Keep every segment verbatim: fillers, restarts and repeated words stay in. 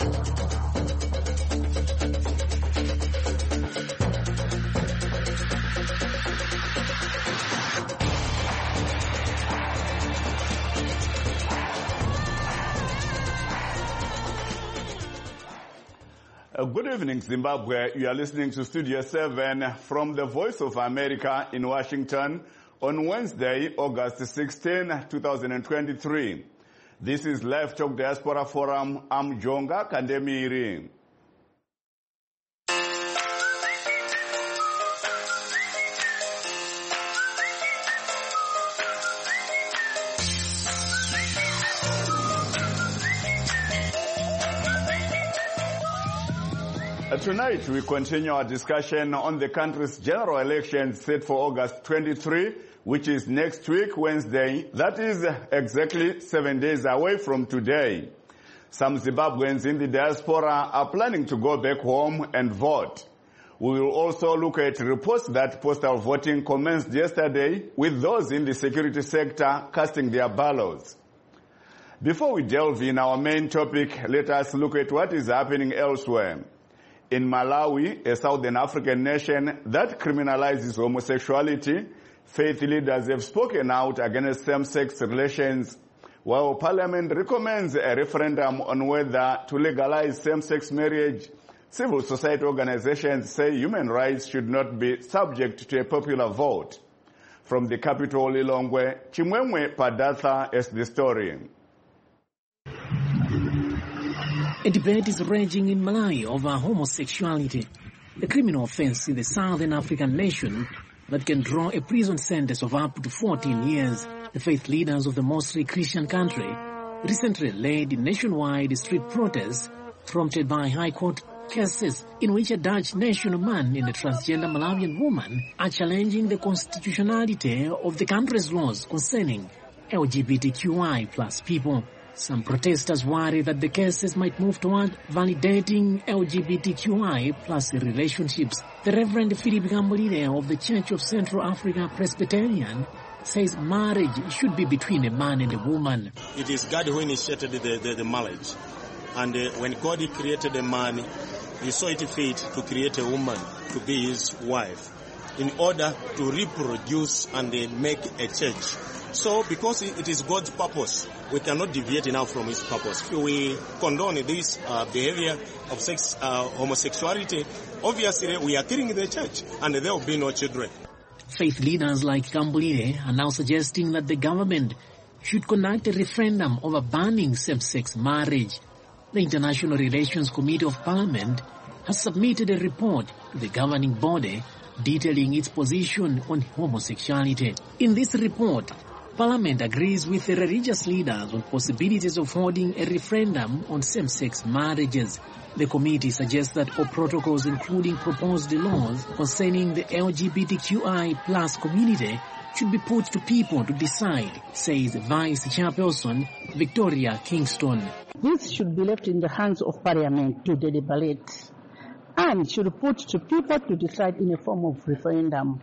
Uh, good evening, Zimbabwe. You are listening to Studio seven from the Voice of America in Washington on Wednesday, August sixteenth, two thousand twenty-three. This is Live Talk Diaspora Forum. I'm Jonga Kandemiri. Tonight, we continue our discussion on the country's general elections set for August twenty-third, which is next week, Wednesday. That is exactly seven days away from today. Some Zimbabweans in the diaspora are planning to go back home and vote. We will also look at reports that postal voting commenced yesterday, with those in the security sector casting their ballots. Before we delve in our main topic, let us look at what is happening elsewhere. In Malawi, a Southern African nation that criminalizes homosexuality, faith leaders have spoken out against same-sex relations, while Parliament recommends a referendum on whether to legalize same-sex marriage. Civil society organizations say human rights should not be subject to a popular vote. From the capital, Lilongwe, Chimwemwe Padatha has the story. A debate is raging in Malawi over homosexuality, a criminal offense in the Southern African nation that can draw a prison sentence of up to fourteen years. The faith leaders of the mostly Christian country recently led nationwide street protests prompted by High Court cases in which a Dutch national man and a transgender Malawian woman are challenging the constitutionality of the country's laws concerning L G B T Q I plus people. Some protesters worry that the cases might move toward validating L G B T Q I plus relationships. The Reverend Philip Gambulile of the Church of Central Africa Presbyterian says marriage should be between a man and a woman. It is God who initiated the, the, the marriage. And uh, when God created a man, he saw it fit to create a woman to be his wife in order to reproduce and uh, make a church. So because it is God's purpose, we cannot deviate now from his purpose. If we condone this uh, behavior of sex, uh, homosexuality, obviously we are killing the church and there will be no children. Faith leaders like Gambulile are now suggesting that the government should conduct a referendum over banning same-sex marriage. The International Relations Committee of Parliament has submitted a report to the governing body detailing its position on homosexuality. In this report, Parliament agrees with the religious leaders on possibilities of holding a referendum on same-sex marriages. The committee suggests that all protocols, including proposed laws concerning the L G B T Q I plus community, should be put to people to decide, says Vice Chairperson Victoria Kingston. This should be left in the hands of Parliament to deliberate and should be put to people to decide in a form of referendum.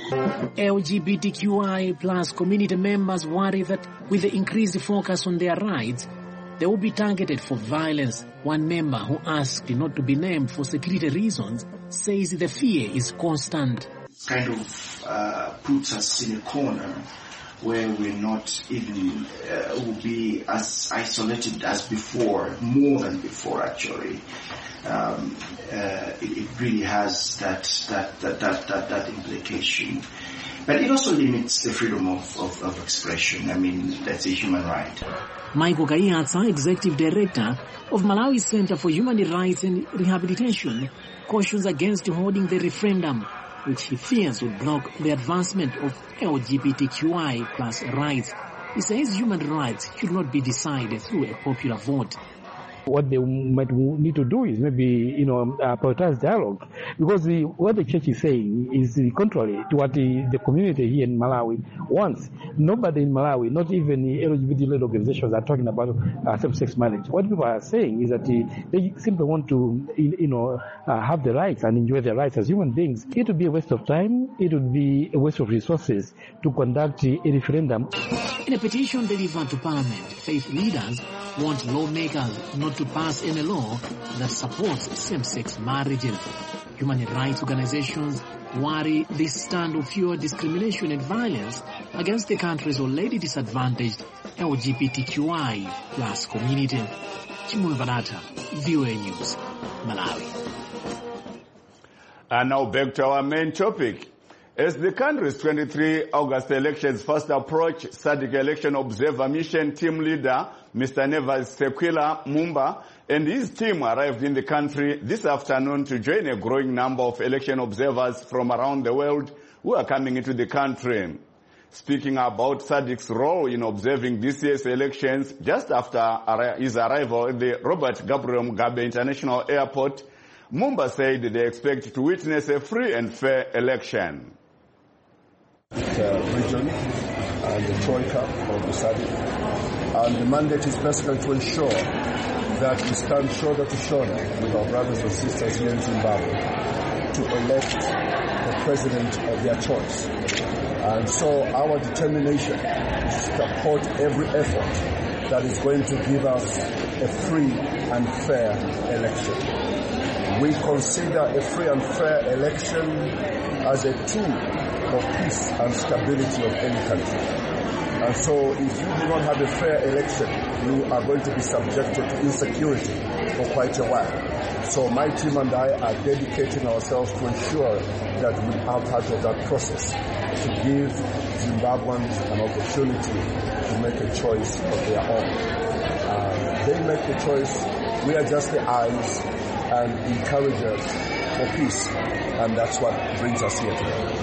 L G B T Q I plus community members worry that with the increased focus on their rights, they will be targeted for violence. One member who asked not to be named for security reasons says the fear is constant. Kind of uh, puts us in a corner where we're not even, uh, will be as isolated as before, more than before actually. Um, uh, it, it really has that that, that that that that implication, but it also limits the freedom of, of, of expression. I mean, that's a human right. Michael Kayatsa, Executive Director of Malawi Center for Human Rights and Rehabilitation, cautions against holding the referendum, which he fears would block the advancement of L G B T Q I plus rights. He says human rights should not be decided through a popular vote. What they might need to do is maybe, you know, uh, prioritize dialogue, because the, what the church is saying is the contrary to what the, the community here in Malawi wants. Nobody in Malawi, not even the L G B T-led organizations, are talking about uh, same-sex marriage. What people are saying is that the, they simply want to, you know, uh, have the rights and enjoy their rights as human beings. It would be a waste of time. It would be a waste of resources to conduct a referendum. In a petition delivered to Parliament, faith leaders want lawmakers not to pass any law that supports same-sex marriages. Human rights organizations worry this stand will fuel discrimination and violence against the country's already disadvantaged L G B T Q I plus community. Chimwe Barata, V O A News, Malawi. And now back to our main topic. As the country's twenty-three August elections first approach, S A D C election observer mission team leader Mister Nevers Sekwila Mumba and his team arrived in the country this afternoon to join a growing number of election observers from around the world who are coming into the country. Speaking about S A D C's role in observing this year's elections, just after his arrival at the Robert Gabriel Mugabe International Airport, Mumba said they expect to witness a free and fair election. The region and the Troika of the S A D C, and the mandate is basically to ensure that we stand shoulder to shoulder with our brothers and sisters here in Zimbabwe to elect the president of their choice. And so our determination is to support every effort that is going to give us a free and fair election. We consider a free and fair election as a tool for peace and stability of any country. And so if you do not have a fair election, you are going to be subjected to insecurity for quite a while. So my team and I are dedicating ourselves to ensure that we are part of that process, to give Zimbabweans an opportunity to make a choice of their own. Uh, they make the choice. We are just the eyes and encouragers for peace. And that's what brings us here today.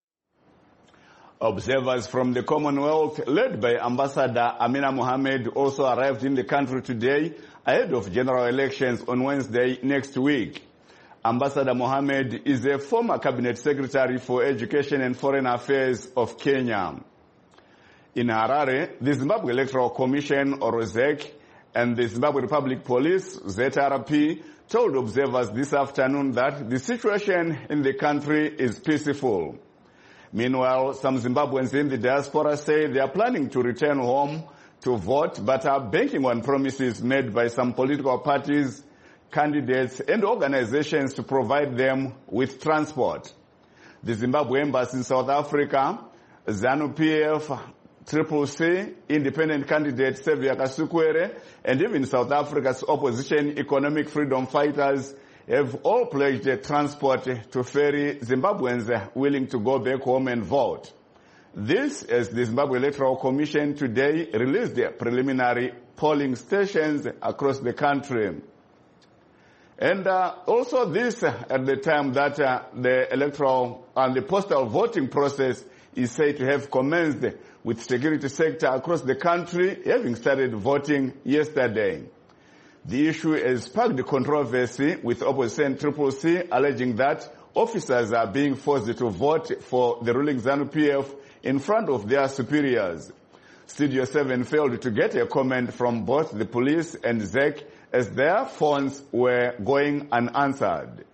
Observers from the Commonwealth, led by Ambassador Amina Mohammed, also arrived in the country today ahead of general elections on Wednesday next week. Ambassador Mohammed is a former Cabinet Secretary for Education and Foreign Affairs of Kenya. In Harare, the Zimbabwe Electoral Commission, or Z E C, and the Zimbabwe Republic Police, Z R P, told observers this afternoon that the situation in the country is peaceful. Meanwhile, some Zimbabweans in the diaspora say they are planning to return home to vote, but are banking on promises made by some political parties, candidates, and organizations to provide them with transport. The Zimbabwe Embassy in South Africa, ZANU P F, Triple C, independent candidate Sevia Kasukwere, and even South Africa's opposition economic freedom fighters have all pledged transport to ferry Zimbabweans willing to go back home and vote. This, as the Zimbabwe Electoral Commission today released their preliminary polling stations across the country. And uh, also this at the time that uh, the electoral and the postal voting process is said to have commenced, with security sector across the country having started voting yesterday. The issue has sparked the controversy, with opposition Triple C alleging that officers are being forced to vote for the ruling ZANU P F in front of their superiors. Studio seven failed to get a comment from both the police and Z E C as their phones were going unanswered.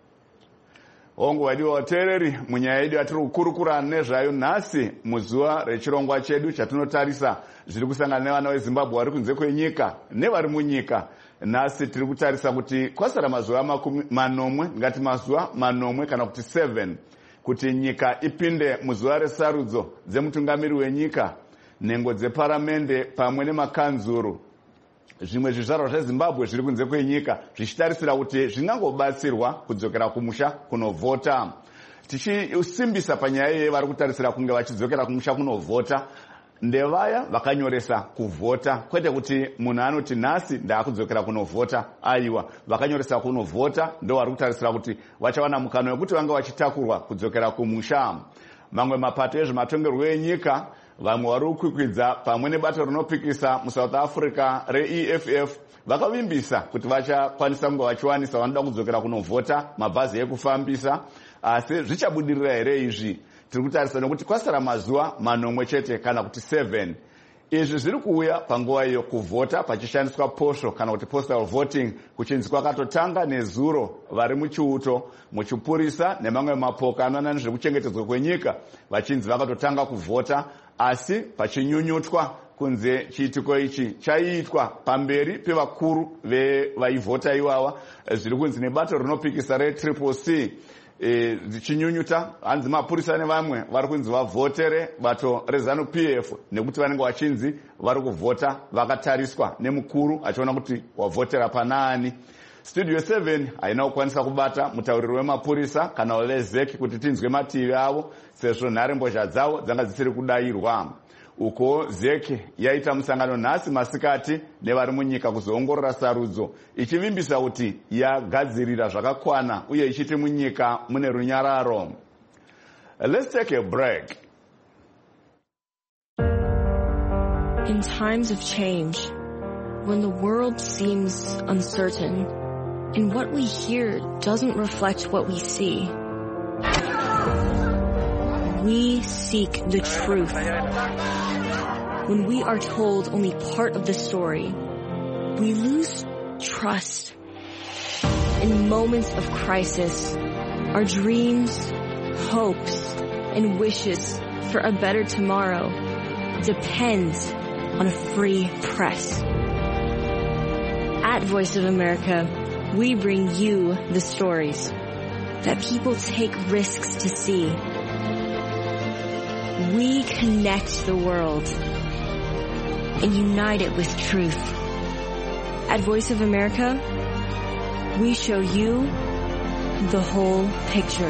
Ongo wadi watereri munyaya yedu atiri kukurukura nezvayo nhasi muzuva rechirongwa chedu chatunotarisa zviri kusangana nevana veZimbabwe vari kunze kwenyika nevari munyika. Nhasi tiri kutarisa kuti kwasara mazuva makumi manomwe, ngati mazuva manomwe kana kuti seven, kuti nyika ipinde muzuva resarudzo dzemutungamiri wenyika, nhengo dzeparamende pamwe nemakanzuru. Zvimwe zvizvarwa zveZimbabwe zviri kunze kwenyika zvichitarisira kuti zvingangobatsirwa kudzokera kumusha kunovhota. Tichisimbisa panyaya iyi vari kutarisira kunge vachidzokera kumusha kunovhota ndevaya vakanyoresa kuvhota, kwete kuti munhu anoti nhasi ndaakudzokera kunovhota. Aiwa, vakanyoresa kunovhota ndo vari kutarisira kuti vachawana mukana wekuti vanga vachitakurwa kudzokera kumusha. Mamwe mapato ezvematongerwo enyika, vamwe vari kukwikwidza pamwe nebato rinopikisa muSouth Africa re-E F F vakavimbisa kuti vachakwanisa kunge vachiwanisa vanoda kudzokera kunovhota mabhazi ekufambisa, asi zvichabudirira here izvi? Tiri kutarisa nekuti kwasara mazuva manomwe chete kana kuti seven. Izvi zviri kuuya panguva iyo kuvhota pachishandiswa posho kana kuti postal voting kuchinzi kwakatotanga nezuro vari muchiuto, muchipurisa nemamwe mapoka anoona nezvekuchengetedzwa kwenyika vachinzi vakatotanga kuvhota, asi pachinyunyutwa kunze chiitiko ichi chaiitwa pamberi pevakuru vaivhota iwawa zviri kunzi nebato rinopikisa retriple C chinyunyuta hanzi mapurisa nevamwe vari kunzi vavhotere bato rezanu P F nekuti vanenge vachinzi vari kuvhota vakatariswa nemukuru achiona kuti wavhotera panaani. Studio seven haina kukwanisa kubata mutauriri wemapurisa kana wezeki kuti tinzwe mativi avo sezvo nharembozha dzavo dzanga dzisiri kudayirwa. Uko zeki yaita musangano nhasi masikati nevari munyika kuzoongorora sarudzo ichivimbisa kuti yagadzirira zvakakwana uye ichiti munyika mune runyararo. Let's take a break. In times of change, when the world seems uncertain and what we hear doesn't reflect what we see, we seek the truth. When we are told only part of the story, we lose trust. In moments of crisis, our dreams, hopes, and wishes for a better tomorrow depend on a free press. At Voice of America, we bring you the stories that people take risks to see. We connect the world and unite it with truth. At Voice of America, we show you the whole picture.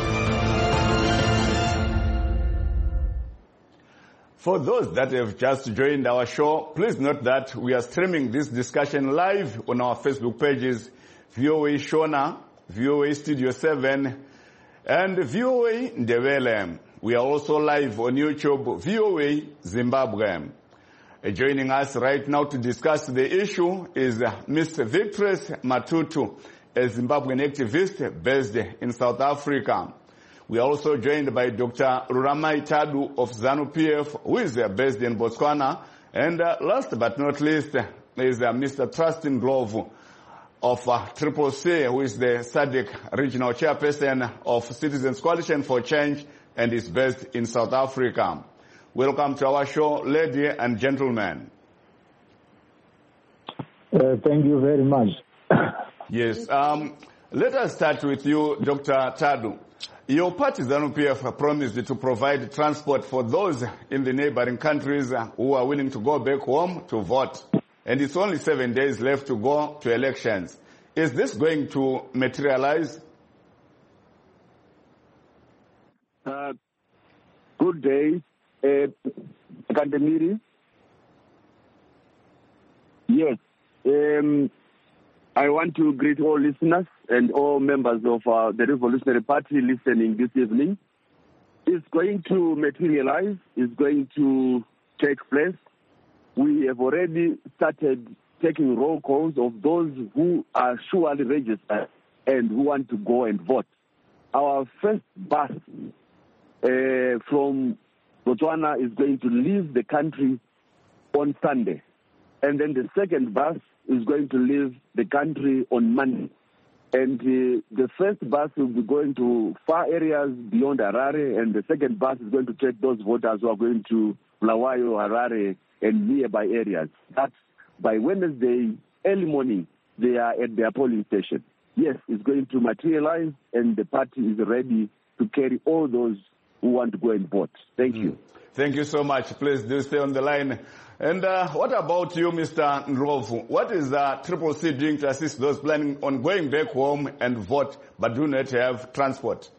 For those that have just joined our show, please note that we are streaming this discussion live on our Facebook pages, V O A Shona, V O A Studio seven, and V O A Ndebele. We are also live on YouTube, V O A Zimbabwe. Uh, joining us right now to discuss the issue is uh, Miss Victress Matutu, a Zimbabwean activist based in South Africa. We are also joined by Doctor Ruramai Tadu of ZANU P F, who is uh, based in Botswana. And uh, last but not least uh, is uh, Mister Trustin Glove of uh, Triple C, who is the S A D C regional chairperson of Citizens Coalition for Change and is based in South Africa. Welcome to our show, ladies and gentlemen. Uh, thank you very much. Yes. Um, let us start with you, Doctor Tadu. Your party, ZANU P F, promised to provide transport for those in the neighboring countries who are willing to go back home to vote. And it's only seven days left to go to elections. Is this going to materialize? Uh, good day, uh, Kandemiri. Yes, um, I want to greet all listeners and all members of uh, the Revolutionary Party listening this evening. It's going to materialize, it's going to take place. We have already started taking roll calls of those who are surely registered and who want to go and vote. Our first bus uh, from Botswana is going to leave the country on Sunday. And then the second bus is going to leave the country on Monday. And uh, the first bus will be going to far areas beyond Harare, and the second bus is going to take those voters who are going to Bulawayo, Harare, and nearby areas. That's by Wednesday, early morning, they are at their polling station. Yes, it's going to materialize, and the party is ready to carry all those who want to go and vote. Thank mm. you. Thank you so much. Please do stay on the line. And uh, what about you, Mister Ndlovu? What is uh, Triple C doing to assist those planning on going back home and vote but do not have transport?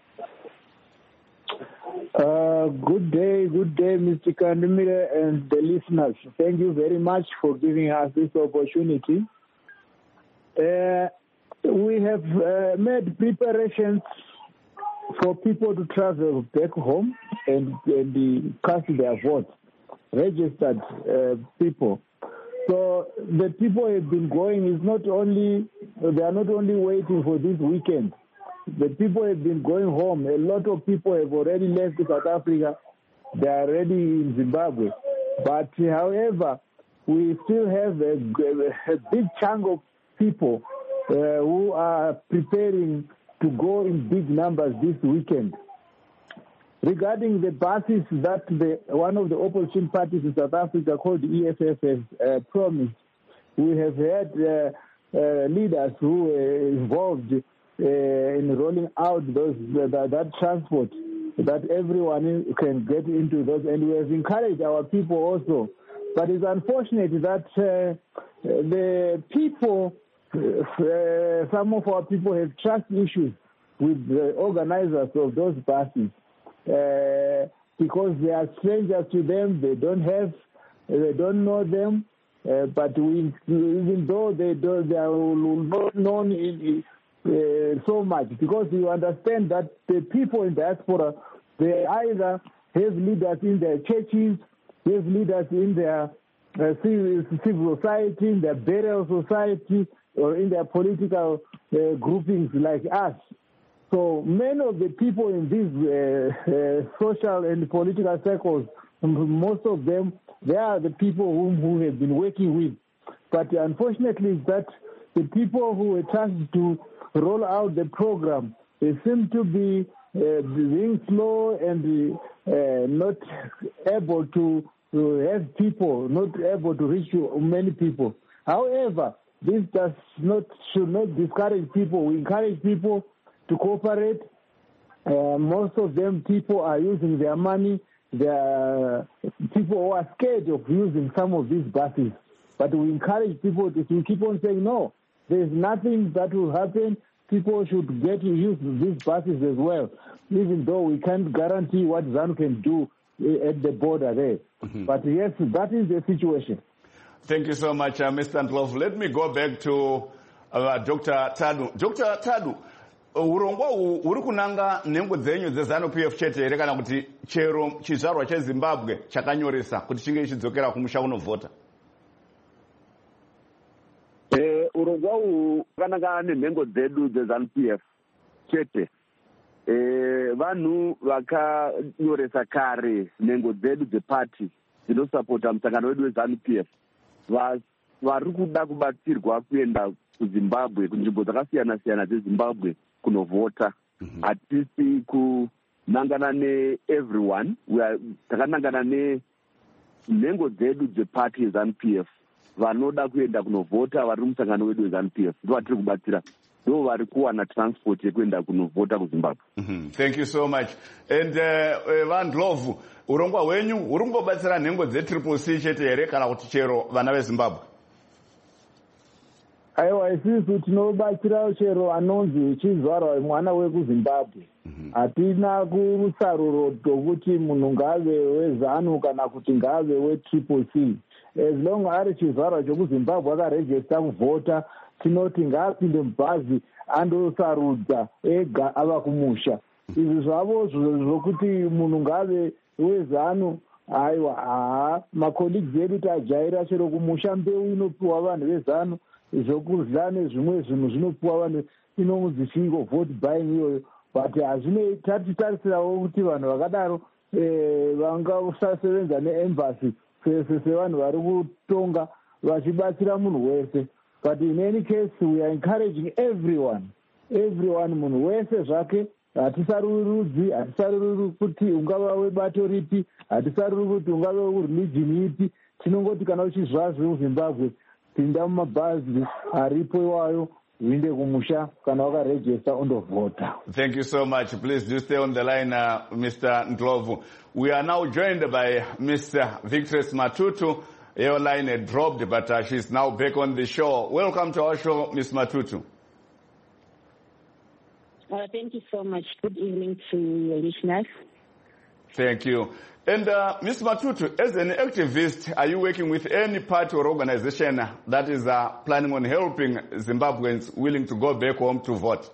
Uh, good day, good day, Mister Kandemire and the listeners. Thank you very much for giving us this opportunity. Uh, we have uh, made preparations for people to travel back home and, and uh, cast their votes. Registered uh, people. So the people have been going is not only, they are not only waiting for this weekend. The people have been going home. A lot of people have already left South Africa. They are already in Zimbabwe. But however, we still have a, a big chunk of people uh, who are preparing to go in big numbers this weekend. regarding the buses that the, one of the opposition parties in South Africa called E F F has uh, promised, we have had uh, uh, leaders who were involved uh, in rolling out those that, that transport, that everyone can get into those. And we have encouraged our people also. But it's unfortunate that uh, the people, uh, some of our people have trust issues with the organizers of those buses uh, because they are strangers to them. They don't have, they don't know them. Uh, but we, even though they don't, they are not known in, uh, so much, because you understand that the people in diaspora, they either have leaders in their churches, they have leaders in their uh, civil, civil society, in their burial society, or in their political uh, groupings like us. So many of the people in these uh, uh, social and political circles, most of them, they are the people whom who have been working with. But unfortunately, that the people who were tasked to roll out the program, they seem to be uh, being slow and uh, not able to, to have people, not able to reach many people. However, this does not should not discourage people. We encourage people to cooperate. Uh, most of them, people are using their money. There are people who are scared of using some of these buses. But we encourage people to, to keep on saying, no, there's nothing that will happen. People should get to use these buses as well, even though we can't guarantee what ZANU can do at the border there. Mm-hmm. But yes, that is the situation. Thank you so much, uh, Mister Ndlovu. Let me go back to uh, Doctor Tadu. Doctor Tadu, urongwa uri kunanga nhengo dzenyu dzeZANU P F chete here kana kuti chero chizvarwa cheZimbabwe chakanyoresa kuti chinge chidzokera kumusha kunovhota? Eh, urongwa uhu wakananga nenhengo dzedu dzeZANU P F chete. Eh, vanhu vakanyoresa kare nhengo dzedu dzepati dzinosapota musangano wedu weZANU P F vari kuda kubatsirwa kuenda kuZimbabwe, kunzvimbo dzakasiyana-siyana dzeZimbabwe kunovhota. Hatisi kunangana ne-everyone, takanangana nenhengo dzedu dzepati yeZANU P F vanoda kuenda kunovhota vari musangano wedu weZANU P F. Ndo vatiri kubatsira, ndo vari kuwana transport yekuenda kunovhota kuZimbabwe. Mm-hmm. Thank you so much. And uh, Van Ndlovu, urongwa hwenyu huri kungobatsira nhengo dzetriple C chete here kana kuti chero vana veZimbabwe? Aiwa, isusu tinobatsira chero anonzi chizvarwa mwana wekuZimbabwe. Hatina kurusaruro rwokuti munhu ngave weZANU kana kuti ngave wetriple C. As long ari chizvarwa chekuZimbabwe akarejista kuvhota, tinoti ngaapinde mubhazi andosarudza ega ava kumusha. Izvi zvavo zvokuti munhu ngave weZANU, aiwa, haa, makolleagues edu tajaira chero kumusha mbeu inopiwa vanhu veZANU, zvokudya nezvimwe zvinhu zvinopiwa vanhu, inonzi chingo vote buying iyoyo. But hazvine tatitarisirawo kuti vanhu vakadaro vangasasevenza neembassy sevanhu vari kutonga vachibatsira munhu wese. But in any case, we are encouraging everyone, everyone, munhu wese zvake. Hatisaruri rudzi, hatisaruri kuti ungava webato ripi, hatisaruri kuti ungava wereligion ipi. Tinongoti kana uchizva zvemuZimbabwe, pinda mumabhazi aripo iwayo, uinde kumusha kana wakarejista undovhota. Thank you so much. Please do stay on the line, uh, Mister Ndlovu. We are now joined by Mister Victress Matutu. Your line had dropped, but uh, she's now back on the show. Welcome to our show, Miss Matutu. Uh, thank you so much. Good evening to your listeners. Thank you. And uh, Miz Matutu, as an activist, are you working with any party or organization that is uh, planning on helping Zimbabweans willing to go back home to vote?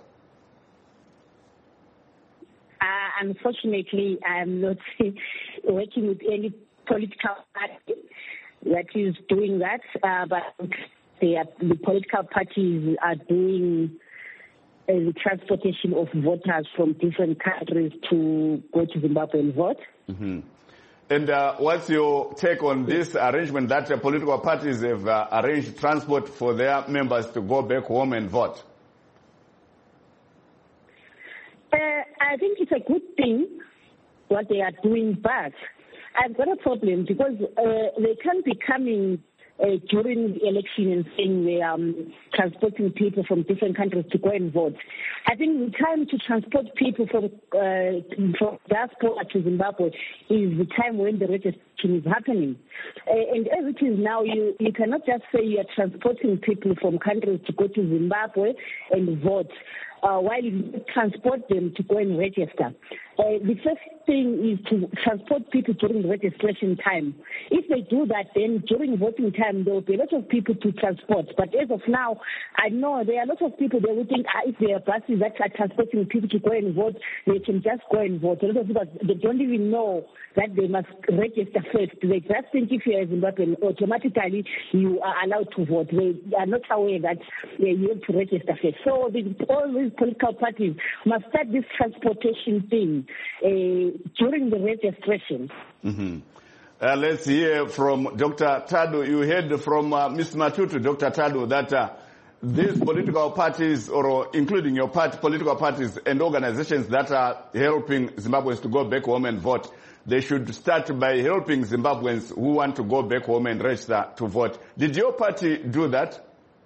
Uh, unfortunately, I'm not working with any political party that is doing that, uh, but they are, the political parties are doing uh, the transportation of voters from different countries to go to Zimbabwe and vote. Mm-hmm. And uh, what's your take on this arrangement that uh, political parties have uh, arranged transport for their members to go back home and vote? Uh, I think it's a good thing what they are doing. But I've got a problem because uh, they can't be coming Uh, during the election and saying they are um, transporting people from different countries to go and vote. I think the time to transport people from, uh, from diaspora to Zimbabwe is the time when the registration is happening. Uh, and as it is now, you, you cannot just say you are transporting people from countries to go to Zimbabwe and vote, uh, while you transport them to go and register. Uh, the first thing is to transport people during registration time. If they do that, then during voting time, there will be a lot of people to transport. But as of now, I know there are a lot of people that would think ah, if there are buses that are transporting people to go and vote, they can just go and vote. A lot of people, they don't even know that they must register first. They just think if you are Zimbabwean, automatically you are allowed to vote. They are not aware that uh, you have to register first. So the, all these political parties must start this transportation thing Uh, during the registration. Mm-hmm. Uh, let's hear from Doctor Tadu. You heard from uh, Mister Matutu, Doctor Tadu, that uh, these political parties, or including your party, political parties and organizations that are helping Zimbabweans to go back home and vote, they should start by helping Zimbabweans who want to go back home and register to vote. Did your party do that?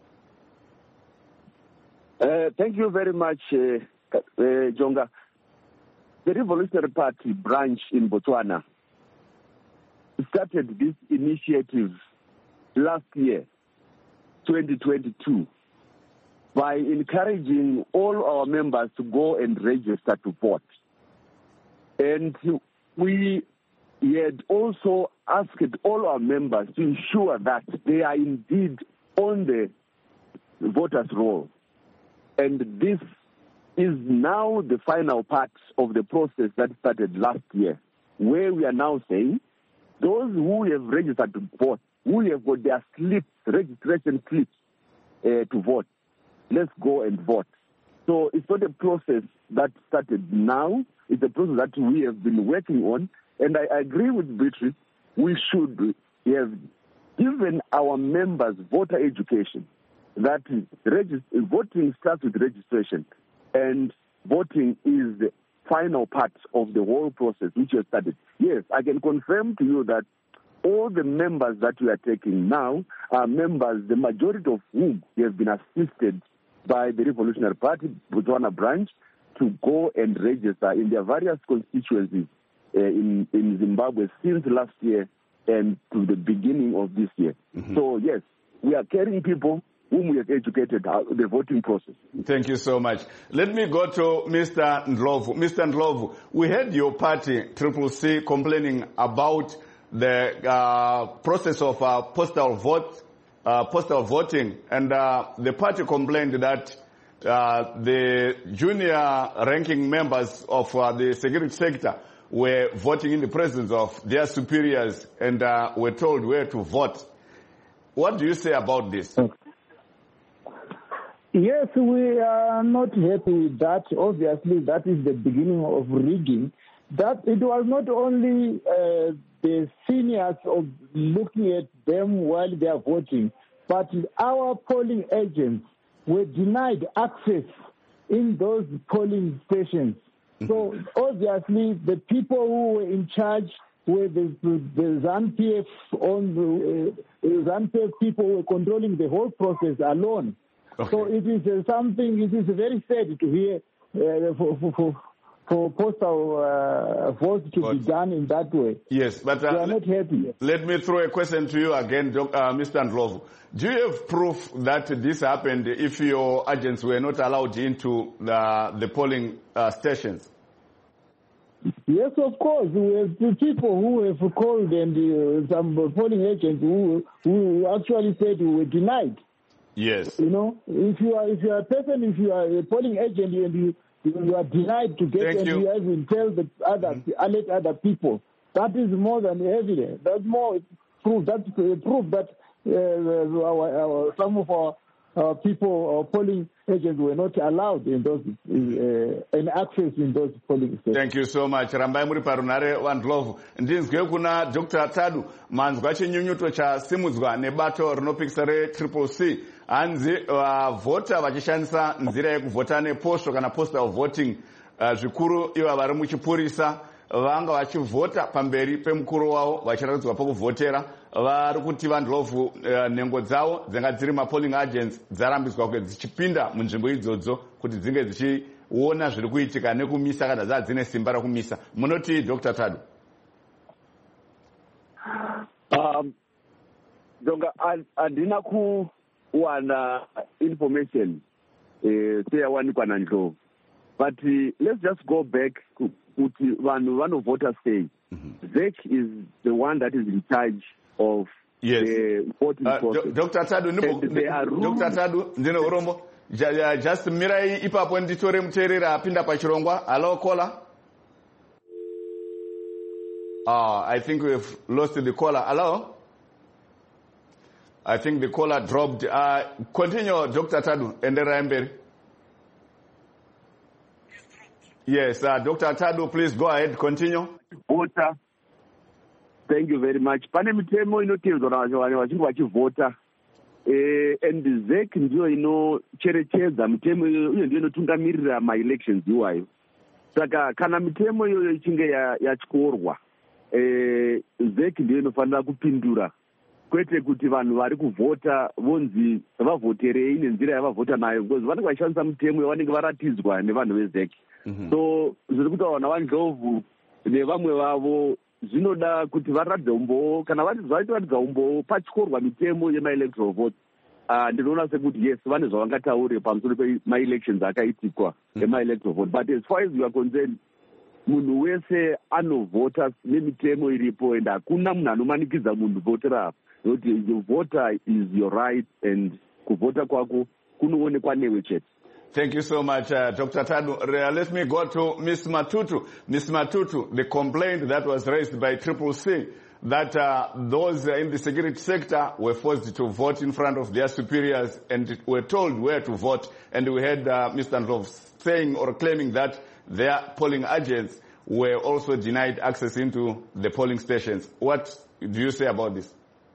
Uh, thank you very much, uh, uh, Jonga. The Revolutionary Party branch in Botswana started this initiative last year, twenty twenty-two, by encouraging all our members to go and register to vote. And we had also asked all our members to ensure that they are indeed on the voters' roll. And this is now the final part of the process that started last year, where we are now saying those who have registered to vote, who have got their slips, registration slips uh, to vote, let's go and vote. So it's not a process that started now. It's a process that we have been working on. And I agree with Beatrice, we should have given our members voter education. That is, regist- voting starts with registration. And voting is the final part of the whole process which has started. Yes, I can confirm to you that all the members that we are taking now are members, the majority of whom have been assisted by the Revolutionary Party, Botswana branch, to go and register in their various constituencies uh, in, in Zimbabwe since last year and to the beginning of this year. Mm-hmm. So, yes, we are carrying people whom we have educated uh, the voting process. Thank you so much. Let me go to Mister Ndlovu. Mister Ndlovu, we heard your party, Triple C, complaining about the uh, process of uh, postal vote, uh, postal voting, and uh, the party complained that uh, the junior ranking members of uh, the security sector were voting in the presence of their superiors and uh, were told where to vote. What do you say about this? Okay. Yes, we are not happy with that. Obviously, that is the beginning of rigging. That it was not only uh, the seniors of looking at them while they are voting, but our polling agents were denied access in those polling stations. So obviously, the people who were in charge were the, the ZANU-P F on the uh, ZANU-P F people who were controlling the whole process alone. Okay. So it is uh, something, it is very sad to hear uh, for, for, for, for postal uh, votes to but, be done in that way. Yes, but uh, we are not happy. Let me throw a question to you again, uh, Mister Ndlovu. Do you have proof that this happened if your agents were not allowed into the, the polling uh, stations? Yes, of course. We have the people who have called and uh, some polling agents who, who actually said we were denied. Yes. You know, if you are if you are a person, if you are a polling agent and you you are denied to get, Thank and you. you even tell the other mm-hmm. alert other people, that is more than evidence. That's more proof. That's proof that uh, our, our some of our, our people, our polling agents were not allowed in those uh, in access in those polling stations. Thank you so much. Rambai muri parunare Ndlovu. Ndinzwe kuna Doctor Tadu manzwa chinyunyuto cha simudzwa nebato rinopikisa re Triple C. Hanzi vavhota uh, vachishandisa nzira yekuvhota neposho kana postal voting uh, zvikuru iva vari muchipurisa vanga vachivhota pamberi pemukuru wavo vachiratidzwa pokuvhotera vari kuti vandlovu uh, nhengo dzavo dzinga dziri mapolling agents dzarambidzwa kunge dzichipinda munzvimbo idzodzo kuti dzinge dzichiona zviri kuitika nekumisa kana dzaa dzine simba rakumisa. Munoti Doctor Tadu? Um, donga handina kuwana information eh, seyawanikwa naNdlovu, but uh, let's just go back kuti vanhu vanovhota sei. Mm-hmm. Z E C is the one that is in charge of yes. the voting uh, process. Doctor Tadu, Doctor Tadu, ndine urombo. Just mirai ipapo nditore muteerera apinda pachirongwa. Hello, caller. Uh, I think we've lost the caller. Hello? I think the caller dropped. Uh, continue, Doctor Tadu. Endera Mberi. Yes, uh, Doctor Tadu, please go ahead. Continue. Voter. Thank you very much. Pane mitemo inotevedzwa navanhu vachinge vachivhota. Eh, and Z E C ndiyo inocherechedza mitemo iyoyo uye ndiyo inotungamirira ma-elections iwayo. Saka kana mitemo iyoyo ichinge yatyorwa, eh, Z E C ndiyo inofanira kupindura. Kwete kuti vanhu vari kuvhota vonzi vavhoterei nenzira yavavhota nayo, because vanenge vachishandisa mitemo yavanenge varatidzwa nevanhu veZ E C. Mm-hmm. So zviri kuti vana vaNdlovu nevamwe vavo zvinoda kuti varatidze umbowo kana vachiratidza umbowo pachyorwa mitemo yema-electoral vote. Uh, ndinoona sekuti yes vane zvavangataure pamusoro pema-elections akaitikwa ema-electoral vote, but as far as you are concerned, munhu wese anovhota nemitemo iripo and hakuna munhu anomanikidza munhu vhotera apo, nokuti your voter is your right and kuvhota kwako kunoonekwa newe chete. Thank you so much, uh, Doctor Tadu. Uh, let me go to Miss Matutu. Miss Matutu, the complaint that was raised by Triple C that uh, those in the security sector were forced to vote in front of their superiors and were told where to vote. And we had uh, Mister Ndlovu saying or claiming that their polling agents were also denied access into the polling stations. What do you say about this?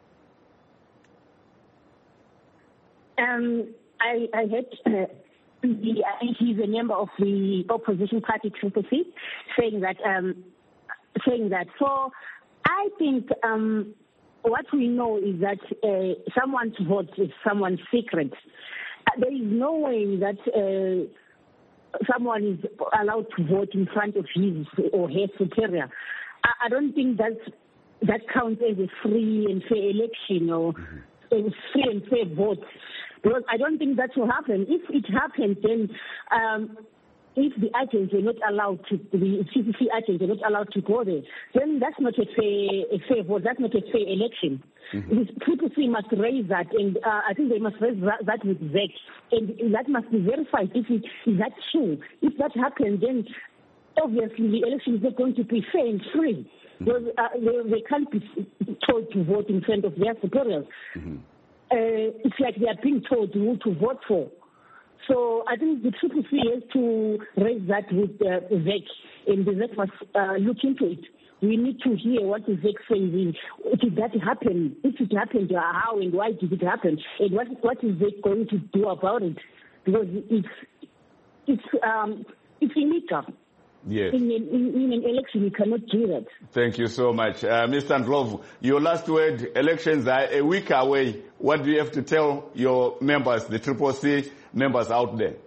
Um, I, I had... Uh, The, I think he's a member of the opposition party, Triple C, saying that, um, saying that. So I think um, what we know is that uh, someone's vote is someone's secret. Uh, there is no way that uh, someone is allowed to vote in front of his or her superior. I, I don't think that that counts as a free and fair election or a free and fair vote. Because I don't think that will happen. If it happens, then um, if the agents are not allowed to, the C C C agents are not allowed to go there, then that's not a fair, a fair vote. That's not a fair election. Mm-hmm. The Triple C must raise that, and uh, I think they must raise that, that with Z E C, and that must be verified. If it is that true, if that happens, then obviously the election is not going to be fair and free. Mm-hmm. Because uh, they, they can't be told to vote in front of their superiors. Mm-hmm. Uh, it's like they are being told who to vote for. So I think the Triple C has to raise that with uh, Z E C, and the Z E C must uh, look into it. We need to hear what the Z E C says. Did that happen? If it happened, how and why did it happen? And what, what is Z E C going to do about it? Because it's, it's, um, it's illegal. Yes. In, in, in an election, you cannot do that. Thank you so much. Uh, Mister Ndlovu, your last word, elections are a week away. What do you have to tell your members, the Triple C members out there?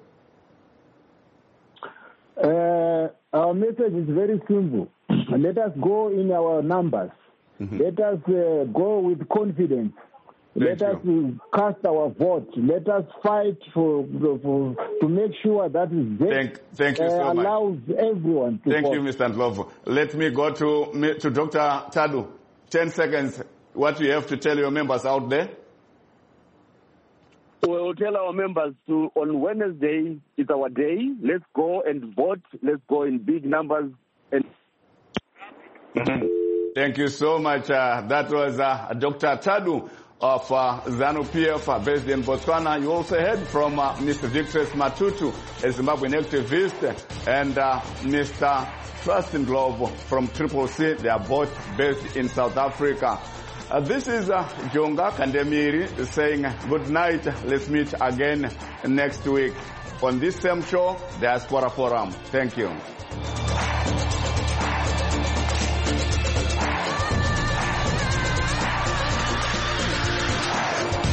Uh, our message is very simple. Let us go in our numbers. Mm-hmm. Let us uh, go with confidence. Thank Let you. us cast our vote. Let us fight for, for to make sure that Z E C thank, thank you so uh, allows much. everyone to Thank vote. you, Mister Ndlovu. Let me go to, to Doctor Tadu. Ten seconds. What do you have to tell your members out there? We'll tell our members to, on Wednesday, it's our day. Let's go and vote. Let's go in big numbers. And Thank you so much. Uh, that was uh, Doctor Tadu of uh, ZANU-P F uh, based in Botswana. You also heard from uh, Mister Victus Matutu, a Zimbabwean activist, and uh, Mister Trust Ndlovu from Triple C. They are both based in South Africa. Uh, this is uh, Jonga Kandemiri saying good night. Let's meet again next week on this same show, Diaspora Forum. Thank you.